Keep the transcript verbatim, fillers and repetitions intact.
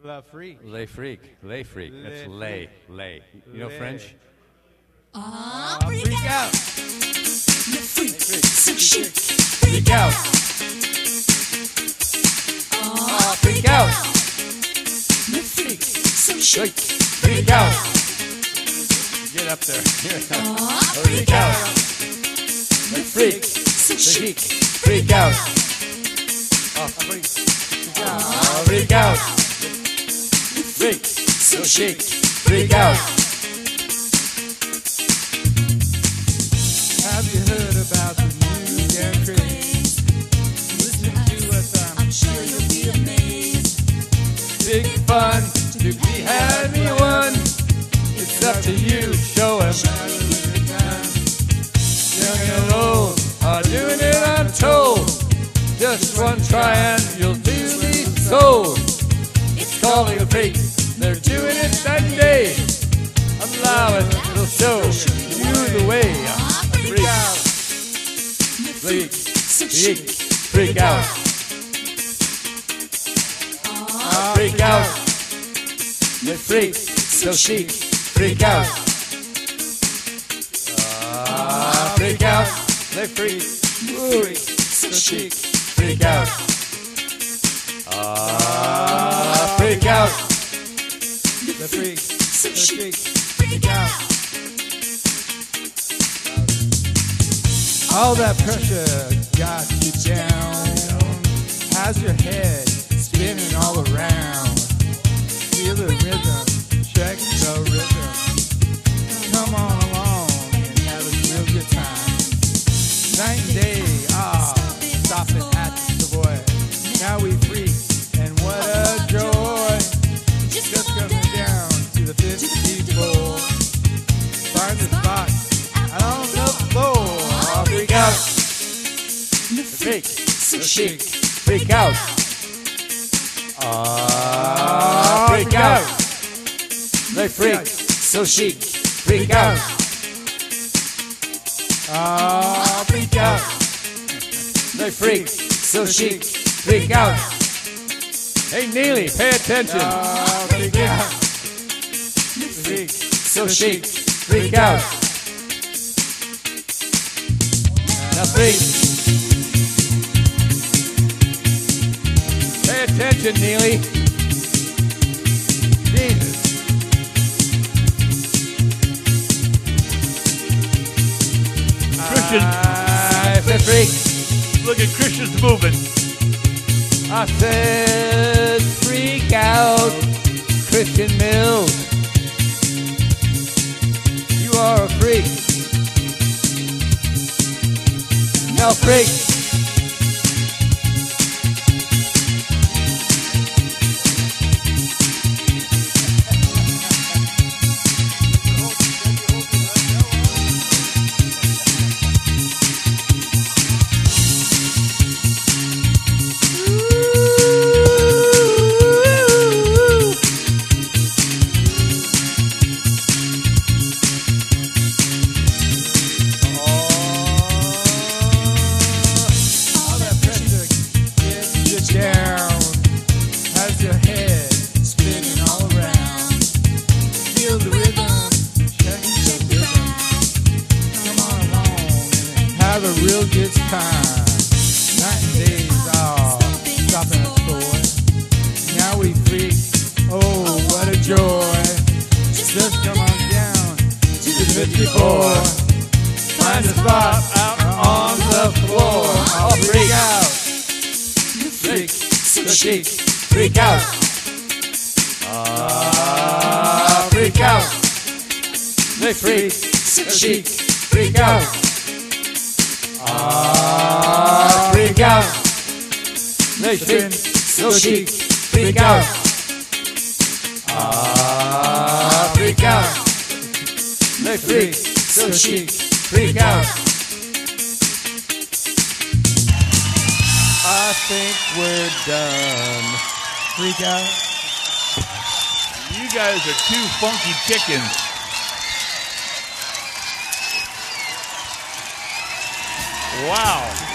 La freak. Les freak. Les freak. That's lay. Lay. You know Lay. French? Ah, Uh, freak freak out. out. Le freak, so chic. Freak out. Ah, freak out. Le freak, so chic. Freak out. Get up there. Ah, Freak freak out. out. Le freak. So Chic. chic. Freak out. Oh, freak. Freak out. Oh, freak out. Freak. So chic. Freak out. Have you heard about the new damn craze? Listen to us, I'm I'm sure you'll be amazed. big fun to be having one. It's up to you, show 'em. Young and old are doing it, I'm told. Just one try and you'll do be sold. It's Calling a freak, they're doing it that day. Allow it, it'll show you the way. Ah, Freak out, Le freak, so freak, chic. freak out. Ah, Freak out. The freak, so chic. Freak out. Ah, freak out. The freak, freak, so chic. Freak out. Ah, freak out. The freak, so chic. Freak out. All that pressure got you down. Has your head spinning all around. Feel the rhythm, check the rhythm. Come on along and have a real good time. Night and day, ah, stop it at the boy. Now we freak, and what a joy. just Just come coming down to the fifty-four. Find the spot out on the floor. Oh, freak out, Le freak, so so chic. chic, freak out. Ah, freak out. They freak, so chic, freak out. Ah, freak out. They freak, so chic, freak out. Hey, Neely, pay attention. Ah, freak out. Freak, so chic, freak out. Now freak, Pay attention, Neely. Jesus. Christian, Ah, the freak. look at Christian's moving. I said freak out, Christian Mills. You are a freak. Now freak. All that pressure gets you down. Has your head spinning all around. Feel the rhythm, check the rhythm. Come on along and have a real good time. Night and days, oh, stopping at store. Now we freak, oh, what a joy. Just come on down to the fifty-four. Find a spot out on the floor. I'll freak out. Freak, so chic, freak out. Ah, freak out. They freak, so chic, freak out. Ah, freak out. They freak, so chic, freak out. Ah, freak out. They freak, so chic, freak out. I think we're done. Freak out. You guys are two funky chickens. Wow.